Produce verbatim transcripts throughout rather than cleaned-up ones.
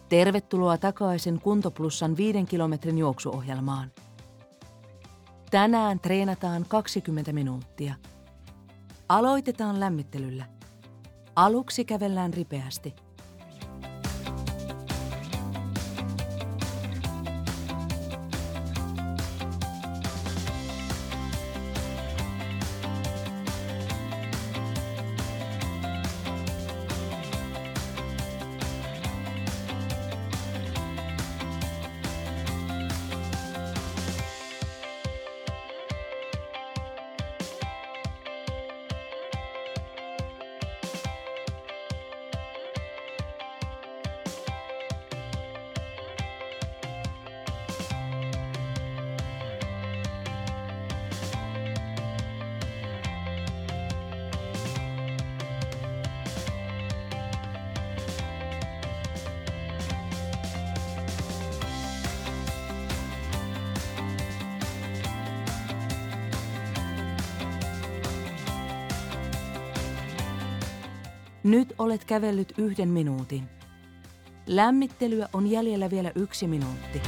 Tervetuloa takaisin Kuntoplussan viiden kilometrin juoksuohjelmaan. Tänään treenataan kaksikymmentä minuuttia. Aloitetaan lämmittelyllä. Aluksi kävellään ripeästi. Nyt olet kävellyt yhden minuutin. Lämmittelyä on jäljellä vielä yksi minuutti.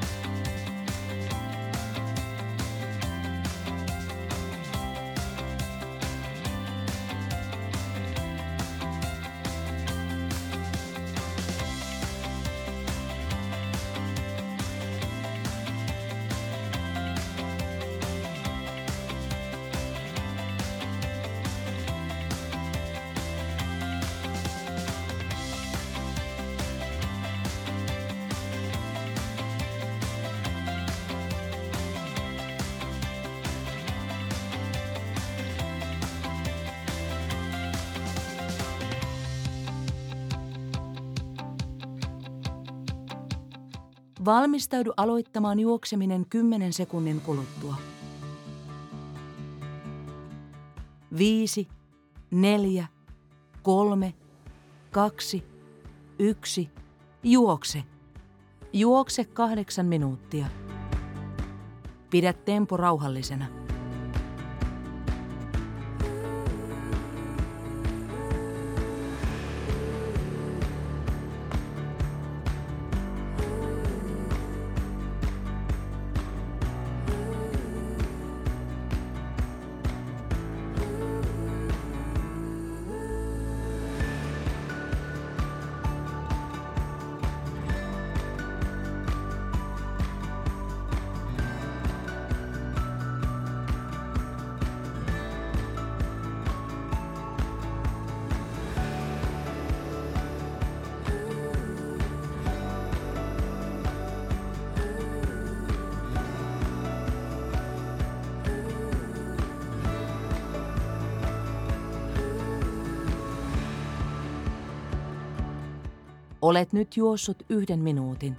Valmistaudu aloittamaan juokseminen kymmenen sekunnin kuluttua. Viisi, neljä, kolme, kaksi, yksi, juokse. Juokse kahdeksan minuuttia. Pidä tempo rauhallisena. Olet nyt juossut yhden minuutin.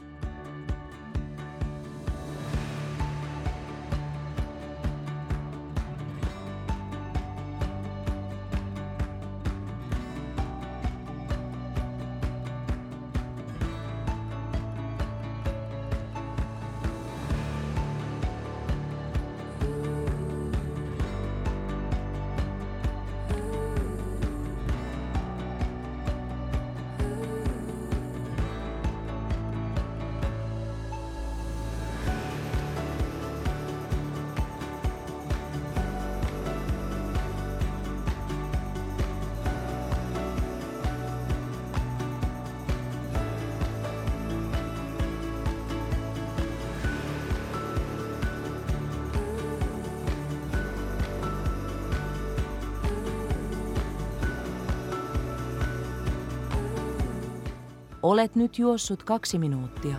Olet nyt juossut kaksi minuuttia.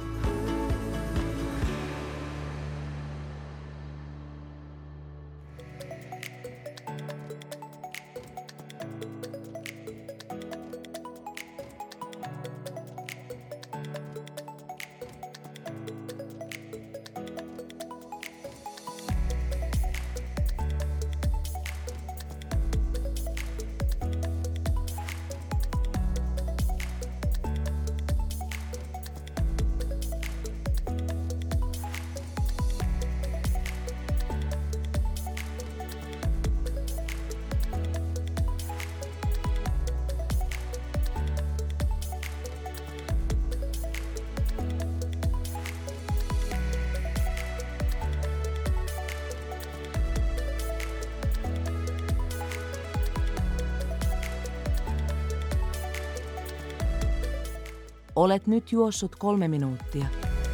Olet nyt juossut kolme minuuttia.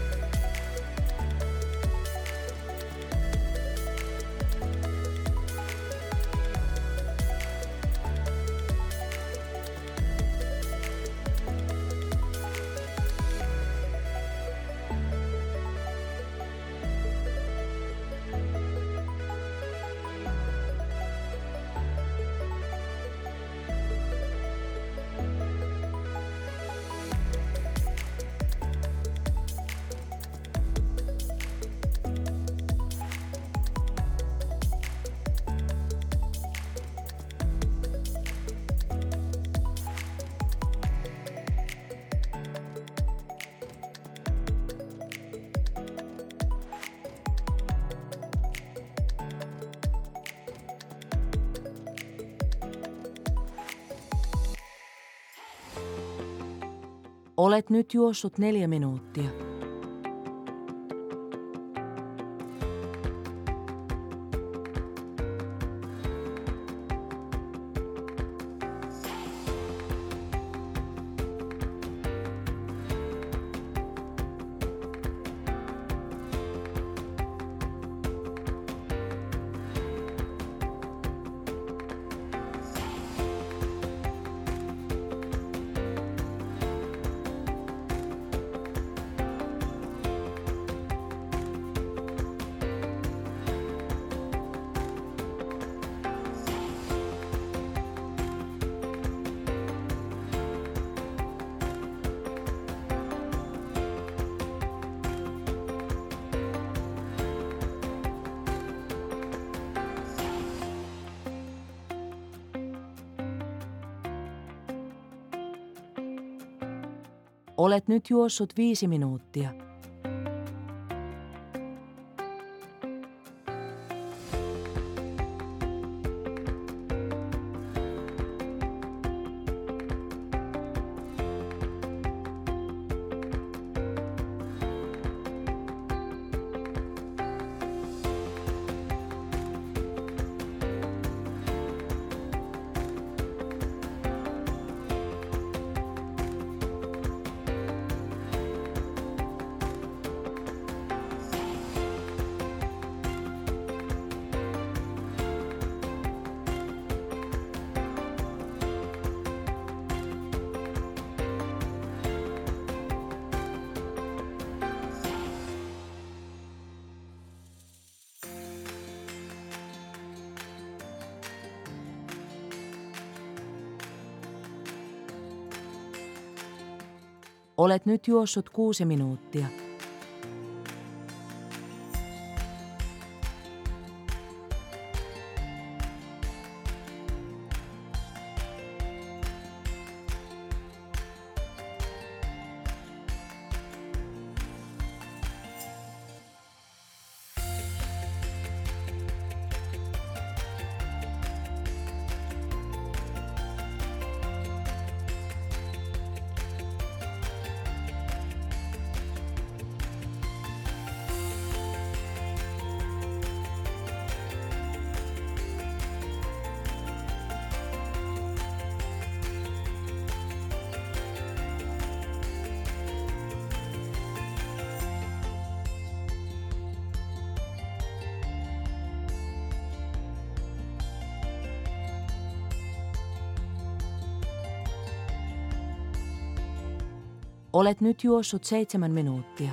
Olet nyt juossut neljä minuuttia. Olet nyt juossut viisi minuuttia. Olet nyt juossut kuusi minuuttia. Olet nyt juossut seitsemän minuuttia.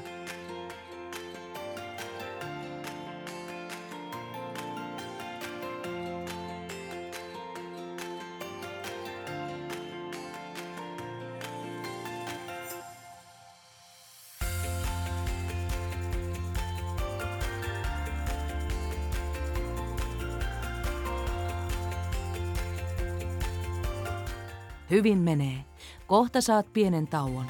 Hyvin menee. Kohta saat pienen tauon.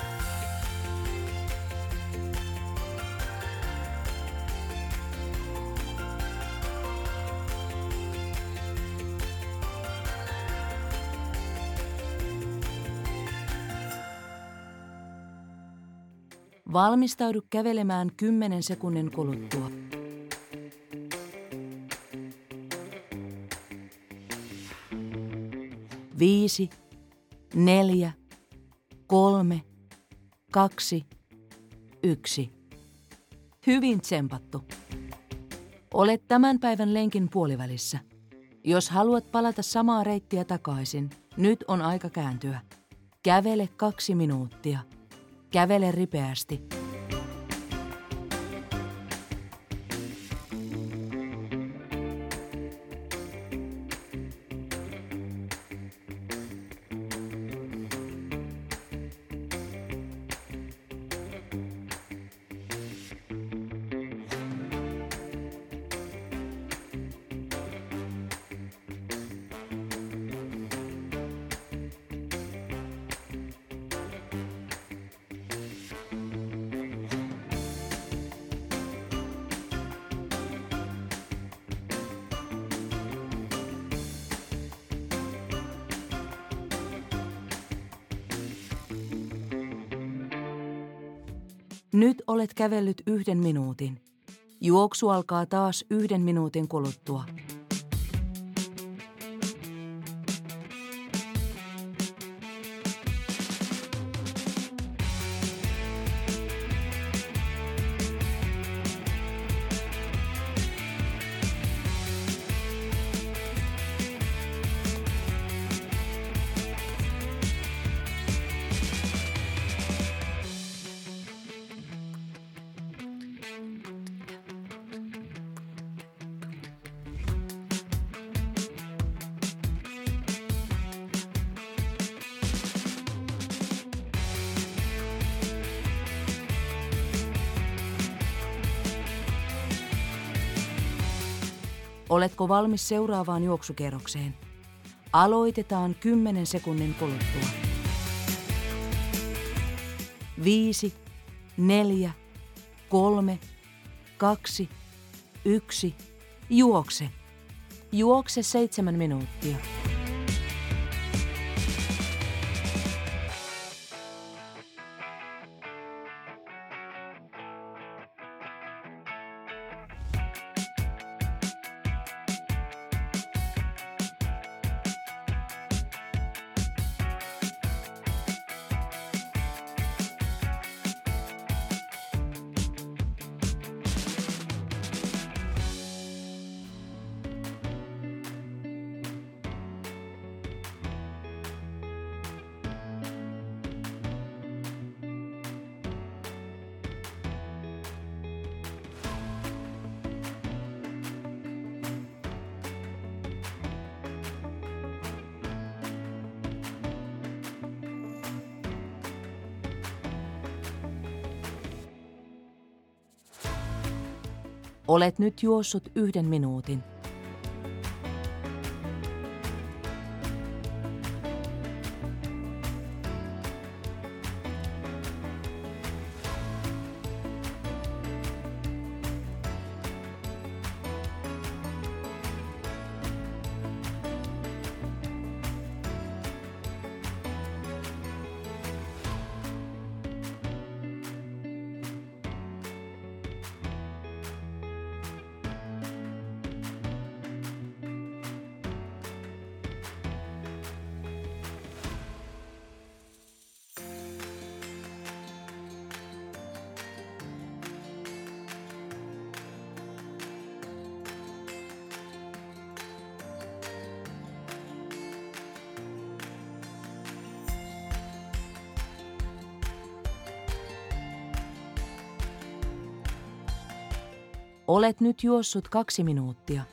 Valmistaudu kävelemään kymmenen sekunnin kuluttua. Viisi, neljä, kolme, kaksi, yksi. Hyvin tsempattu. Olet tämän päivän lenkin puolivälissä. Jos haluat palata samaa reittiä takaisin, nyt on aika kääntyä. Kävele kaksi minuuttia. Kävele ripeästi. Nyt olet kävellyt yhden minuutin. Juoksu alkaa taas yhden minuutin kuluttua. Oletko valmis seuraavaan juoksukierrokseen? Aloitetaan kymmenen sekunnin kuluttua. Viisi, neljä, kolme, kaksi, yksi. Juokse. Juokse seitsemän minuuttia. Olet nyt juossut yhden minuutin. Olet nyt juossut kaksi minuuttia.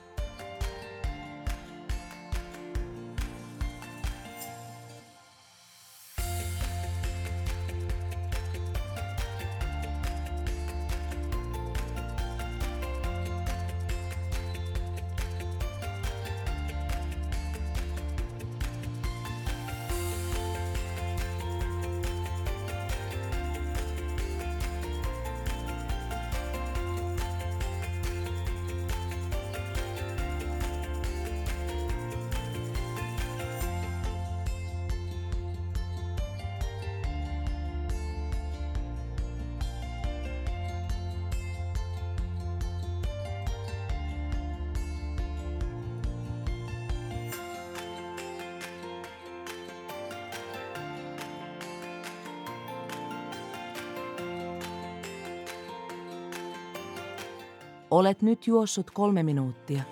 Olet nyt juossut kolme minuuttia.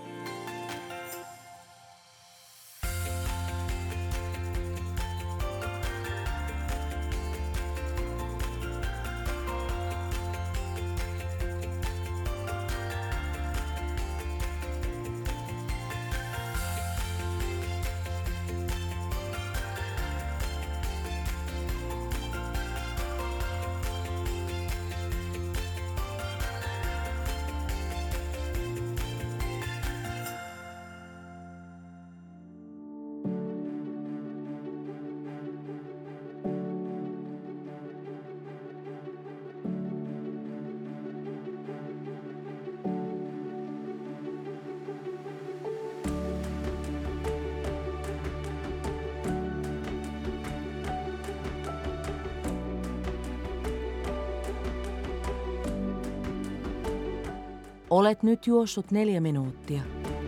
Olet nyt juossut neljä minuuttia.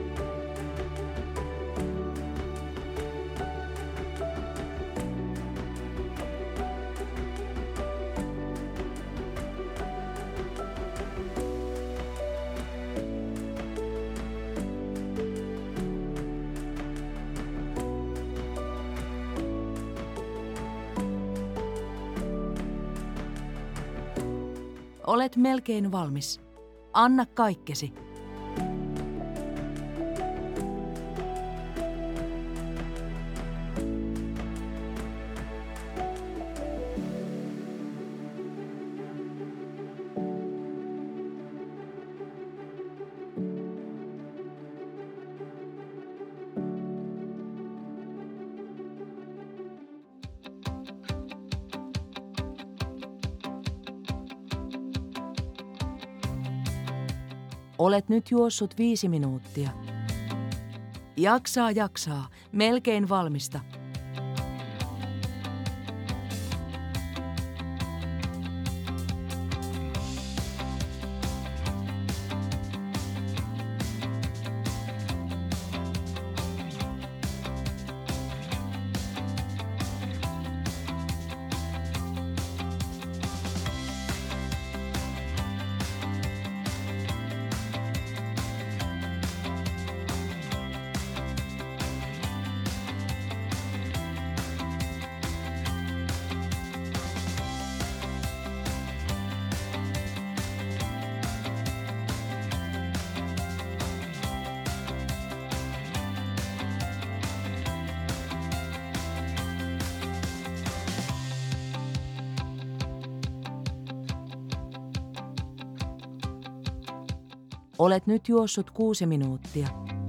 Olet melkein valmis. Anna kaikkesi. Olet nyt juossut viisi minuuttia. Jaksaa, jaksaa. Melkein valmista. Olet nyt juossut kuusi minuuttia.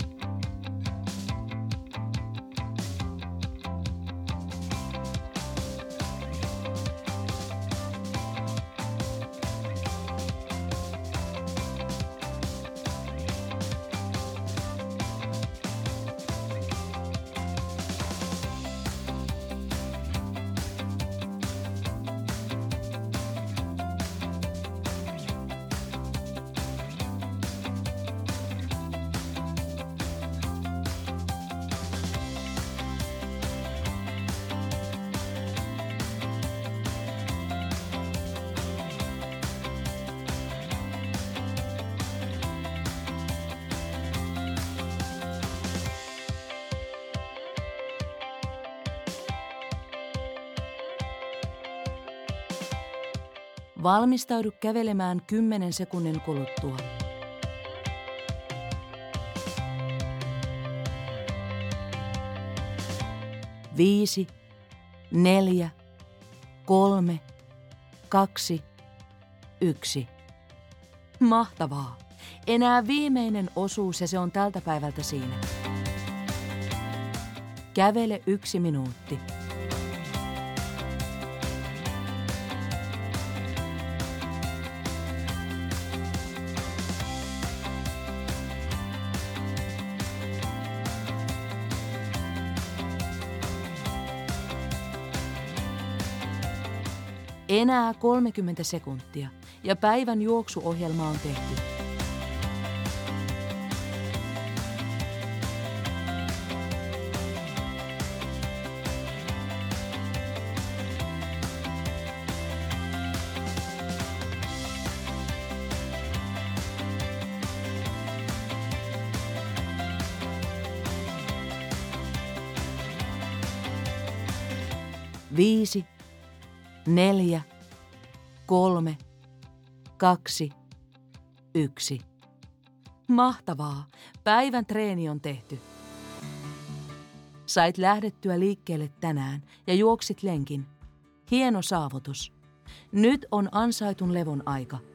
Valmistaudu kävelemään kymmenen sekunnin kuluttua. Viisi, neljä, kolme, kaksi, yksi. Mahtavaa! Enää viimeinen osuus ja se on tältä päivältä siinä. Kävele yksi minuutti. Enää kolmekymmentä sekuntia ja päivän juoksuohjelma on tehty. Viisi, neljä, kolme, kaksi, yksi. Mahtavaa! Päivän treeni on tehty. Sait lähdettyä liikkeelle tänään ja juoksit lenkin. Hieno saavutus. Nyt on ansaitun levon aika.